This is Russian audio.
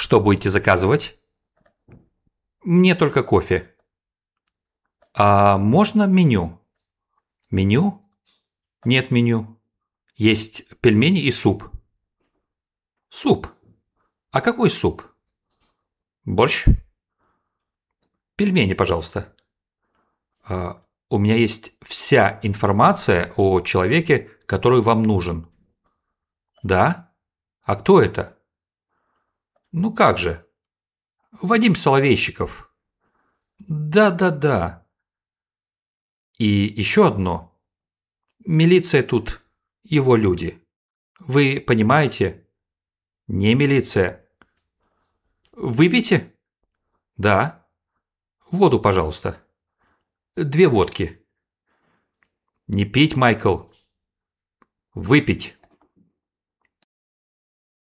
Что будете заказывать? Мне только кофе. А можно меню? Меню? Нет меню. Есть пельмени и суп. Суп? А какой суп? Борщ? Пельмени, пожалуйста. У меня есть вся информация о человеке, который вам нужен. Да? А кто это? Ну как же? Вадим Соловейщиков. Да. И еще одно. Милиция тут, его люди. Вы понимаете? Не милиция. Выпейте? Да. Воду, пожалуйста. 2 водки. Не пить, Майкл. Выпить.